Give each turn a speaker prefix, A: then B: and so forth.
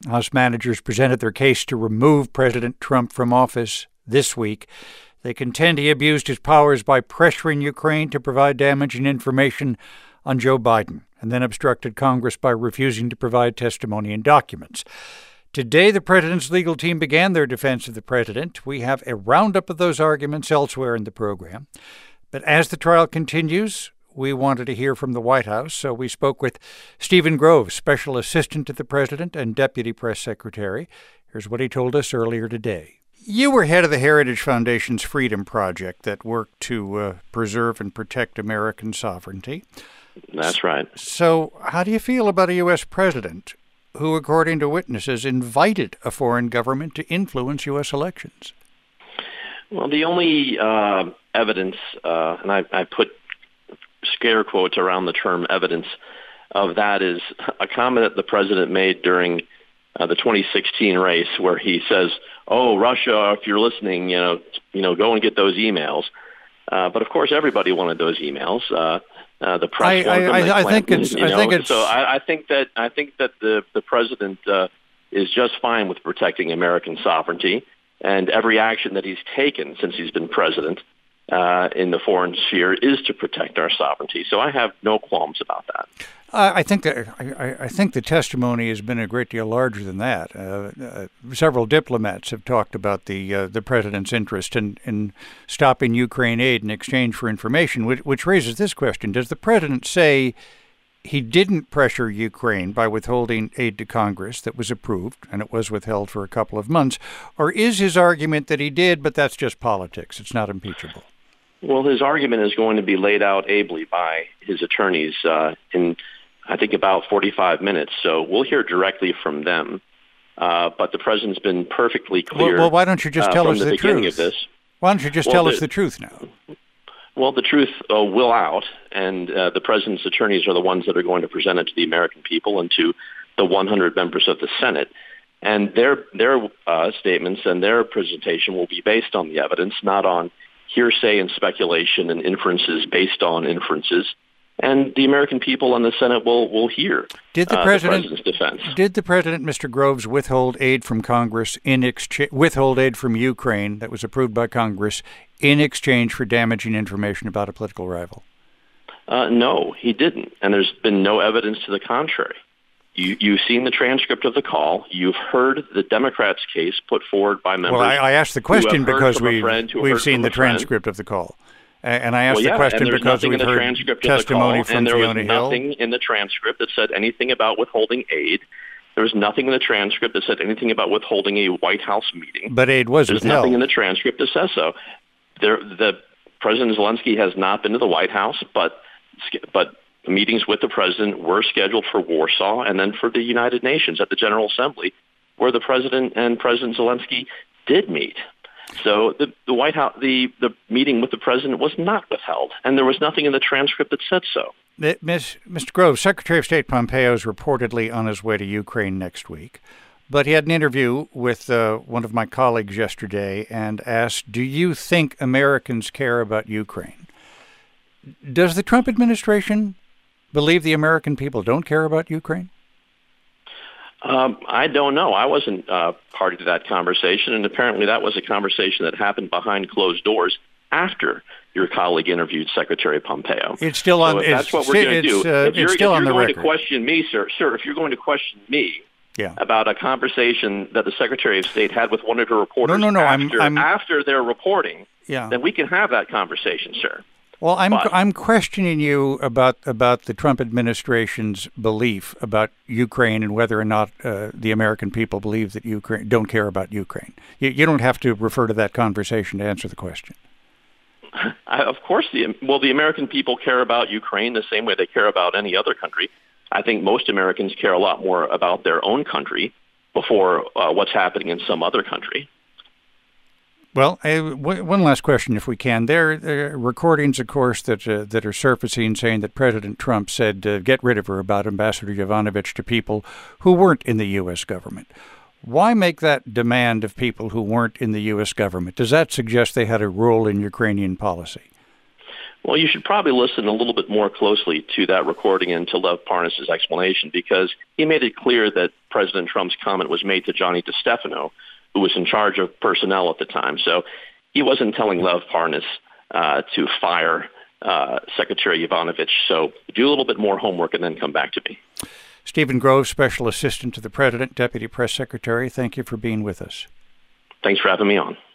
A: House managers presented their case to remove President Trump from office this week. They contend he abused his powers by pressuring Ukraine to provide damaging information on Joe Biden and then obstructed Congress by refusing to provide testimony and documents. Today, the president's legal team began their defense of the president. We have a roundup of those arguments elsewhere in the program. But as the trial continues, we wanted to hear from the White House, so we spoke with Stephen Groves, Special Assistant to the President and Deputy Press Secretary. Here's what he told us earlier today. You were head of the Heritage Foundation's Freedom Project that worked to preserve and protect American sovereignty.
B: That's right.
A: So how do you feel about a U.S. president who, according to witnesses, invited a foreign government to influence U.S. elections?
B: Well, the only evidence, and I put scare quotes around the term evidence of that, is a comment that the president made during the 2016 race where he says, "Oh, Russia, if you're listening, go and get those emails." But of course, everybody wanted those emails. The press wanted them.
A: I think it's.
B: So I think that the president is just fine with protecting American sovereignty, and every action that he's taken since he's been president in the foreign sphere is to protect our sovereignty. So I have no qualms about that.
A: I think the testimony has been a great deal larger than that. Several diplomats have talked about the president's interest in stopping Ukraine aid in exchange for information, which raises this question: does the president say he didn't pressure Ukraine by withholding aid to Congress that was approved, and it was withheld for a couple of months, or is his argument that he did, but that's just politics? It's not impeachable.
B: Well, his argument is going to be laid out ably by his attorneys in, I think, about 45 minutes. So we'll hear directly from them. But the president's been perfectly clear.
A: Well, why don't you just tell us the truth?
B: Of this.
A: Why don't you just tell us the truth now?
B: Well, the truth will out, and the president's attorneys are the ones that are going to present it to the American people and to the 100 members of the Senate. And their statements and their presentation will be based on the evidence, not on hearsay and speculation and inferences based on inferences. And the American people and the Senate will hear the president's defense.
A: Did the president, Mr. Groves, withhold aid from Congress withhold aid from Ukraine that was approved by Congress in exchange for damaging information about a political rival?
B: No, he didn't. And there's been no evidence to the contrary. You've seen the transcript of the call. You've heard the Democrats' case put forward by members.
A: Well, I asked the question because we've seen the transcript of the call. And I asked the question because we've heard testimony from Fiona Hill.
B: And there was nothing in the transcript that said anything about withholding aid. There was nothing in the transcript that said anything about withholding a White House meeting.
A: But aid was withheld.
B: There's nothing in the transcript that says so. The President Zelensky has not been to the White House, but meetings with the president were scheduled for Warsaw and then for the United Nations at the General Assembly, where the president and President Zelensky did meet. So the White House, the meeting with the president was not withheld, and there was nothing in the transcript that said so.
A: Mr. Groves, Secretary of State Pompeo is reportedly on his way to Ukraine next week, but he had an interview with one of my colleagues yesterday and asked, do you think Americans care about Ukraine? Does the Trump administration believe the American people don't care about Ukraine?
B: I don't know. I wasn't party to that conversation, and apparently that was a conversation that happened behind closed doors after your colleague interviewed Secretary Pompeo.
A: It's still on.
B: So that's what we're going to do.
A: It's still on the record.
B: If you're going to question me, sir, if you're going to question me about a conversation that the Secretary of State had with one of her reporters after their reporting, then we can have that conversation, sir.
A: Well, I'm questioning you about the Trump administration's belief about Ukraine and whether or not the American people believe that Ukraine don't care about Ukraine. You don't have to refer to that conversation to answer the question.
B: Of course, the American people care about Ukraine the same way they care about any other country. I think most Americans care a lot more about their own country before what's happening in some other country.
A: Well, one last question, if we can. There are recordings, of course, that are surfacing saying that President Trump said get rid of her about Ambassador Yovanovitch to people who weren't in the U.S. government. Why make that demand of people who weren't in the U.S. government? Does that suggest they had a role in Ukrainian policy?
B: Well, you should probably listen a little bit more closely to that recording and to Lev Parnas's explanation, because he made it clear that President Trump's comment was made to Johnny DeStefano, who was in charge of personnel at the time. So he wasn't telling Lev Parnas to fire Secretary Yovanovitch. So do a little bit more homework and then come back to me.
A: Stephen Grove, Special Assistant to the President, Deputy Press Secretary, thank you for being with us.
B: Thanks for having me on.